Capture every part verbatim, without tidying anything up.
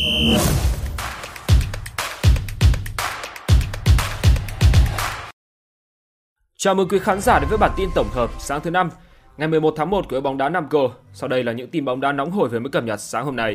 Chào mừng quý khán giả đến với bản tin tổng hợp sáng thứ năm, ngày mười một tháng một của đội bóng đá Nam Cô. Sau đây là những tin bóng đá nóng hổi vừa mới cập nhật sáng hôm nay.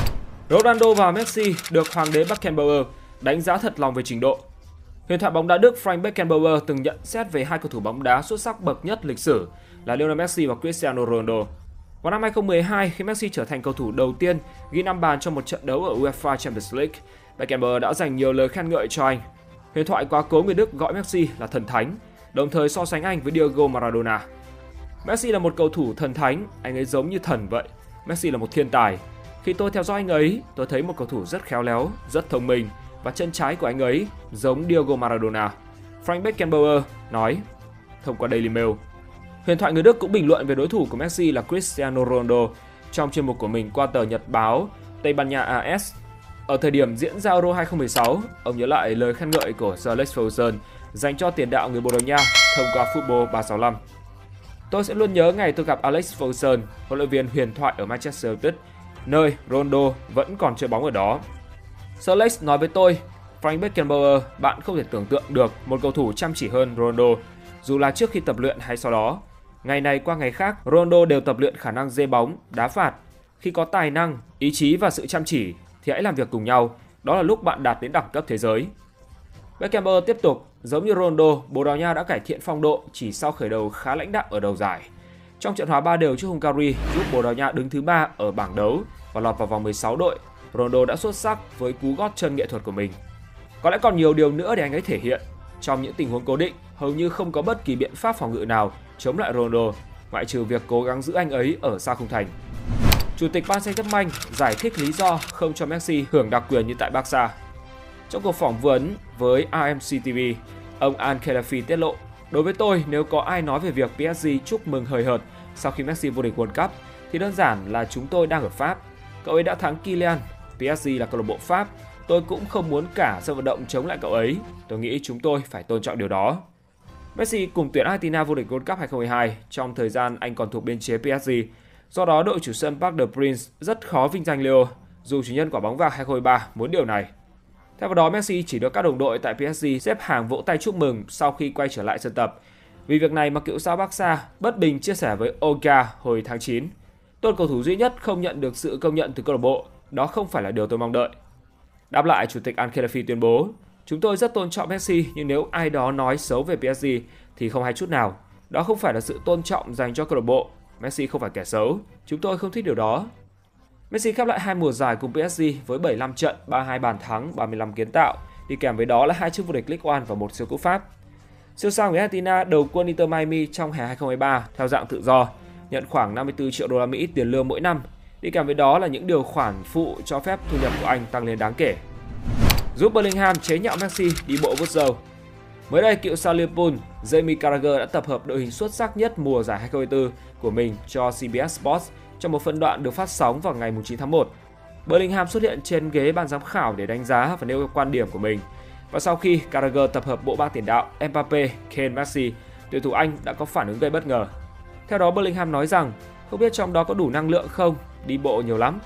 Ronaldo và Messi được hoàng đế Beckenbauer đánh giá thật lòng về trình độ. Huyền thoại bóng đá Đức Frank Beckenbauer từng nhận xét về hai cầu thủ bóng đá xuất sắc bậc nhất lịch sử là Lionel Messi và Cristiano Ronaldo. Vào năm hai không một hai, khi Messi trở thành cầu thủ đầu tiên ghi năm bàn trong một trận đấu ở UEFA Champions League, Beckenbauer đã dành nhiều lời khen ngợi cho anh. Huyền thoại quá cố người Đức gọi Messi là thần thánh, đồng thời so sánh anh với Diego Maradona. Messi là một cầu thủ thần thánh, anh ấy giống như thần vậy. Messi là một thiên tài. Khi tôi theo dõi anh ấy, tôi thấy một cầu thủ rất khéo léo, rất thông minh và chân trái của anh ấy giống Diego Maradona. Frank Beckenbauer nói thông qua Daily Mail. Huyền thoại người Đức cũng bình luận về đối thủ của Messi là Cristiano Ronaldo trong chuyên mục của mình qua tờ nhật báo Tây Ban Nha a ét. Ở thời điểm diễn ra Euro hai không một sáu, ông nhớ lại lời khen ngợi của Sir Alex Ferguson dành cho tiền đạo người Bồ Đào Nha thông qua Football ba sáu năm. Tôi sẽ luôn nhớ ngày tôi gặp Alex Ferguson, huấn luyện viên huyền thoại ở Manchester United, nơi Ronaldo vẫn còn chơi bóng ở đó. Sir Alex nói với tôi, Frank Beckenbauer, bạn không thể tưởng tượng được một cầu thủ chăm chỉ hơn Ronaldo, dù là trước khi tập luyện hay sau đó. Ngày này qua ngày khác, Ronaldo đều tập luyện khả năng dê bóng, đá phạt. Khi có tài năng, ý chí và sự chăm chỉ thì hãy làm việc cùng nhau, đó là lúc bạn đạt đến đẳng cấp thế giới. Beckenbauer tiếp tục, giống như Ronaldo, Bồ Đào Nha đã cải thiện phong độ chỉ sau khởi đầu khá lãnh đạm ở đầu giải. Trong trận hòa ba đều trước Hungary giúp Bồ Đào Nha đứng thứ ba ở bảng đấu và lọt vào vòng mười sáu đội, Ronaldo đã xuất sắc với cú gót chân nghệ thuật của mình. Có lẽ còn nhiều điều nữa để anh ấy thể hiện. Trong những tình huống cố định, hầu như không có bất kỳ biện pháp phòng ngự nào chống lại Ronaldo, ngoại trừ việc cố gắng giữ anh ấy ở xa khung thành. Chủ tịch Paris Saint-Germain giải thích lý do không cho Messi hưởng đặc quyền như tại Barca. Trong cuộc phỏng vấn với rờ em xê tê vê, ông Al-Khelaifi tiết lộ, đối với tôi, nếu có ai nói về việc pê ét giê chúc mừng hời hợt sau khi Messi vô địch World Cup, thì đơn giản là chúng tôi đang ở Pháp. Cậu ấy đã thắng Kylian, pê ét giê là câu lạc bộ Pháp. Tôi cũng không muốn cả sân vận động chống lại cậu ấy. Tôi nghĩ chúng tôi phải tôn trọng điều đó. Messi cùng tuyển Argentina vô địch World Cup hai không hai hai trong thời gian anh còn thuộc biên chế pê ét giê. Do đó, đội chủ sân Parc des Princes rất khó vinh danh Leo, dù chủ nhân quả bóng vàng hai không hai ba muốn điều này. Theo vào đó, Messi chỉ được các đồng đội tại pê ét giê xếp hàng vỗ tay chúc mừng sau khi quay trở lại sân tập. Vì việc này mà cựu sao Barca bất bình chia sẻ với Olga hồi tháng chín. Tôi là cầu thủ duy nhất không nhận được sự công nhận từ câu lạc bộ, đó không phải là điều tôi mong đợi. Đáp lại, Chủ tịch Al-Khelaifi tuyên bố, chúng tôi rất tôn trọng Messi, nhưng nếu ai đó nói xấu về pê ét giê thì không hay chút nào. Đó không phải là sự tôn trọng dành cho câu lạc bộ. Messi không phải kẻ xấu, chúng tôi không thích điều đó. Messi khép lại hai mùa giải cùng pê ét giê với bảy mươi lăm trận, ba mươi hai bàn thắng, ba mươi lăm kiến tạo, đi kèm với đó là hai chức vô địch League One và một siêu cúp Pháp. Siêu sao người Argentina đầu quân Inter Miami trong hè hai không hai ba theo dạng tự do, nhận khoảng năm mươi tư triệu đô la Mỹ tiền lương mỗi năm, đi kèm với đó là những điều khoản phụ cho phép thu nhập của anh tăng lên đáng kể. Giúp Bellingham chế nhạo Messi đi bộ vuốt râu. Mới đây, cựu sao Liverpool Jamie Carragher đã tập hợp đội hình xuất sắc nhất mùa giải hai không hai tư của mình cho xê bê ét Sports trong một phân đoạn được phát sóng vào ngày chín tháng một. Bellingham xuất hiện trên ghế ban giám khảo để đánh giá và nêu quan điểm của mình. Và sau khi Carragher tập hợp bộ ba tiền đạo Mbappe, Kane, Messi, tuyển thủ Anh đã có phản ứng gây bất ngờ. Theo đó, Bellingham nói rằng không biết trong đó có đủ năng lượng không, đi bộ nhiều lắm.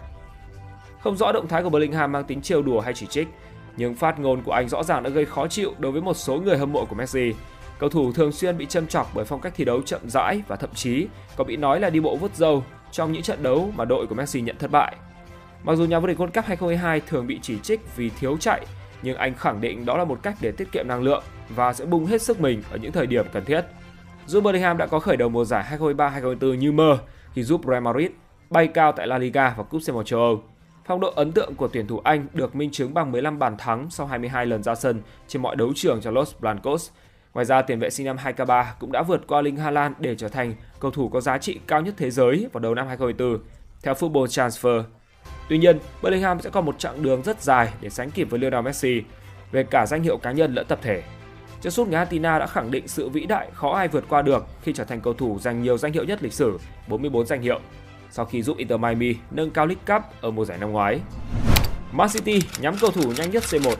Không rõ động thái của Bellingham mang tính trêu đùa hay chỉ trích, nhưng phát ngôn của anh rõ ràng đã gây khó chịu đối với một số người hâm mộ của Messi. Cầu thủ thường xuyên bị châm chọc bởi phong cách thi đấu chậm rãi và thậm chí còn bị nói là đi bộ vuốt râu trong những trận đấu mà đội của Messi nhận thất bại. Mặc dù nhà vô địch World Cup hai không hai hai thường bị chỉ trích vì thiếu chạy, nhưng anh khẳng định đó là một cách để tiết kiệm năng lượng và sẽ bung hết sức mình ở những thời điểm cần thiết. Dù Bellingham đã có khởi đầu mùa giải hai không hai ba hai không hai tư như mơ khi giúp Real Madrid bay cao tại La Liga và Cúp xê một châu Âu. Phong độ ấn tượng của tuyển thủ Anh được minh chứng bằng mười lăm bàn thắng sau hai mươi hai lần ra sân trên mọi đấu trường cho Los Blancos. Ngoài ra, tiền vệ sinh năm hai K ba cũng đã vượt qua Erling Haaland để trở thành cầu thủ có giá trị cao nhất thế giới vào đầu năm hai không hai tư, theo Football Transfer. Tuy nhiên, Bellingham sẽ còn một chặng đường rất dài để sánh kịp với Lionel Messi về cả danh hiệu cá nhân lẫn tập thể. Chân sút người Argentina đã khẳng định sự vĩ đại khó ai vượt qua được khi trở thành cầu thủ giành nhiều danh hiệu nhất lịch sử, bốn mươi tư danh hiệu, sau khi giúp Inter Miami nâng cao League Cup ở mùa giải năm ngoái. Man City nhắm cầu thủ nhanh nhất xê một.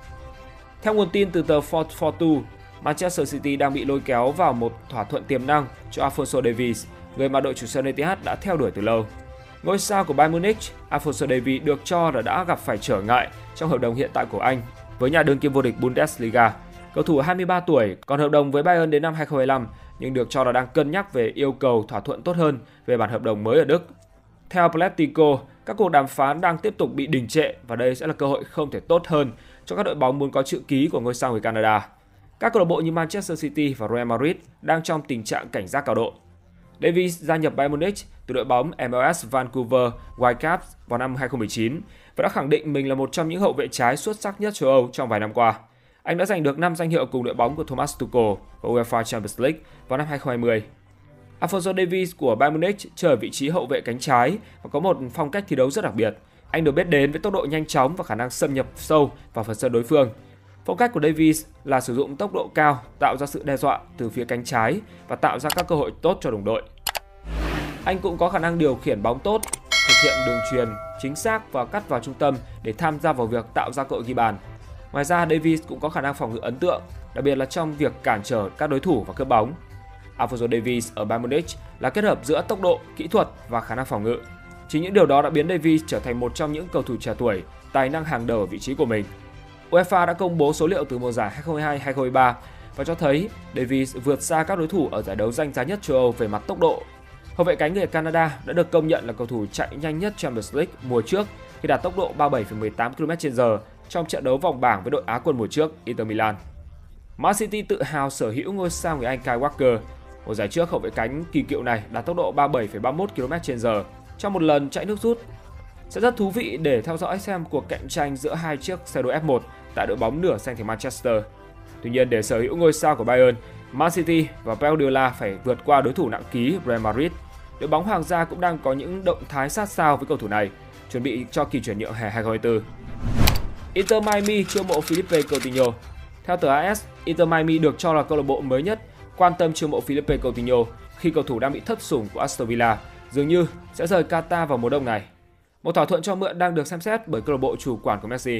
Theo nguồn tin từ tờ bốn bốn hai, Manchester City đang bị lôi kéo vào một thỏa thuận tiềm năng cho Alphonso Davies, người mà đội chủ sân Etihad đã theo đuổi từ lâu. Ngôi sao của Bayern Munich, Alphonso Davies được cho là đã gặp phải trở ngại trong hợp đồng hiện tại của anh với nhà đương kim vô địch Bundesliga. Cầu thủ hai mươi ba tuổi còn hợp đồng với Bayern đến năm hai không hai lăm nhưng được cho là đang cân nhắc về yêu cầu thỏa thuận tốt hơn về bản hợp đồng mới ở Đức. Theo Atletico, các cuộc đàm phán đang tiếp tục bị đình trệ và đây sẽ là cơ hội không thể tốt hơn cho các đội bóng muốn có chữ ký của ngôi sao người Canada. Các câu lạc bộ như Manchester City và Real Madrid đang trong tình trạng cảnh giác cao độ. Davies gia nhập Bayern Munich từ đội bóng em lờ ét Vancouver Whitecaps vào năm hai không một chín và đã khẳng định mình là một trong những hậu vệ trái xuất sắc nhất châu Âu trong vài năm qua. Anh đã giành được năm danh hiệu cùng đội bóng của Thomas Tuchel và UEFA Champions League vào năm hai không hai không. Alphonso Davies của Bayern Munich chơi ở vị trí hậu vệ cánh trái và có một phong cách thi đấu rất đặc biệt. Anh được biết đến với tốc độ nhanh chóng và khả năng xâm nhập sâu vào phần sân đối phương. Phong cách của Davies là sử dụng tốc độ cao, tạo ra sự đe dọa từ phía cánh trái và tạo ra các cơ hội tốt cho đồng đội. Anh cũng có khả năng điều khiển bóng tốt, thực hiện đường chuyền chính xác và cắt vào trung tâm để tham gia vào việc tạo ra cơ hội ghi bàn. Ngoài ra, Davies cũng có khả năng phòng ngự ấn tượng, đặc biệt là trong việc cản trở các đối thủ và cướp bóng. Alphonso Davies ở Bayern Munich là kết hợp giữa tốc độ, kỹ thuật và khả năng phòng ngự. Chính những điều đó đã biến Davies trở thành một trong những cầu thủ trẻ tuổi tài năng hàng đầu ở vị trí của mình. UEFA đã công bố số liệu từ mùa giải hai không hai hai hai không hai ba và cho thấy Davies vượt xa các đối thủ ở giải đấu danh giá nhất châu Âu về mặt tốc độ. Hậu vệ cánh người Canada đã được công nhận là cầu thủ chạy nhanh nhất Champions League mùa trước khi đạt tốc độ ba mươi bảy phẩy mười tám ki lô mét trên giờ trong trận đấu vòng bảng với đội Á quân mùa trước Inter Milan. Man City tự hào sở hữu ngôi sao người Anh Kyle Walker. Mùa giải trước, hậu vệ cánh kỳ cựu này đạt tốc độ ba mươi bảy phẩy ba mươi mốt ki lô mét trên giờ trong một lần chạy nước rút. Sẽ rất thú vị để theo dõi xem cuộc cạnh tranh giữa hai chiếc xe đua F một tại đội bóng nửa xanh thành Manchester. Tuy nhiên, để sở hữu ngôi sao của Bayern, Man City và Pep Guardiola phải vượt qua đối thủ nặng ký Real Madrid. Đội bóng Hoàng gia cũng đang có những động thái sát sao với cầu thủ này, chuẩn bị cho kỳ chuyển nhượng hè hai không hai tư. Inter Miami chiêu mộ Philippe Coutinho. Theo tờ a ét, Inter Miami được cho là câu lạc bộ mới nhất quan tâm chiêu mộ Philippe Coutinho khi cầu thủ đang bị thất sủng của Aston Villa dường như sẽ rời Qatar vào mùa đông này. Một thỏa thuận cho mượn đang được xem xét bởi câu lạc bộ chủ quản của Messi.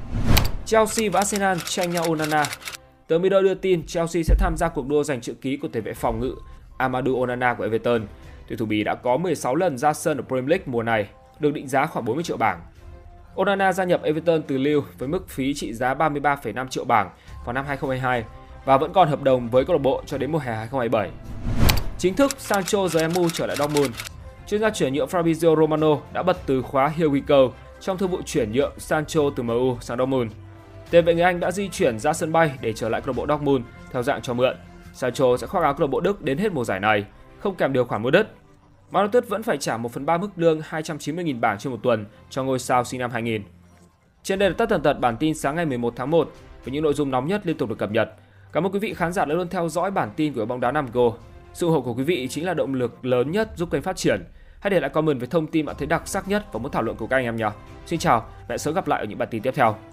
Chelsea và Arsenal tranh nhau Onana. Tờ Mirror đưa tin Chelsea sẽ tham gia cuộc đua giành chữ ký của tiền vệ phòng ngự Amadou Onana của Everton. Tuyển thủ Bỉ đã có mười sáu lần ra sân ở Premier League mùa này, được định giá khoảng bốn mươi triệu bảng. Onana gia nhập Everton từ Lille với mức phí trị giá ba mươi ba phẩy năm triệu bảng vào năm hai không hai hai và vẫn còn hợp đồng với câu lạc bộ cho đến mùa hè hai không hai bảy. Chính thức, Sancho rời em u trở lại Dortmund. Chuyên gia chuyển nhượng Fabrizio Romano đã bật từ khóa Here We Go trong thương vụ chuyển nhượng Sancho từ em u sang Dortmund. Tiền vệ người Anh đã di chuyển ra sân bay để trở lại câu lạc bộ Dortmund theo dạng cho mượn. Sancho sẽ khoác áo câu lạc bộ Đức đến hết mùa giải này, không kèm điều khoản mua đất. Man United vẫn phải trả một phần ba mức lương hai trăm chín mươi nghìn bảng trên một tuần cho ngôi sao sinh năm hai nghìn. Trên đây là tất tần tật bản tin sáng ngày mười một tháng một với những nội dung nóng nhất liên tục được cập nhật. Cảm ơn quý vị khán giả đã luôn theo dõi bản tin của bóng đá năm Go. Sự ủng hộ của quý vị chính là động lực lớn nhất giúp kênh phát triển. Hãy để lại comment với thông tin bạn thấy đặc sắc nhất và muốn thảo luận cùng các anh em nhé. Xin chào và hẹn sớm gặp lại ở những bản tin tiếp theo.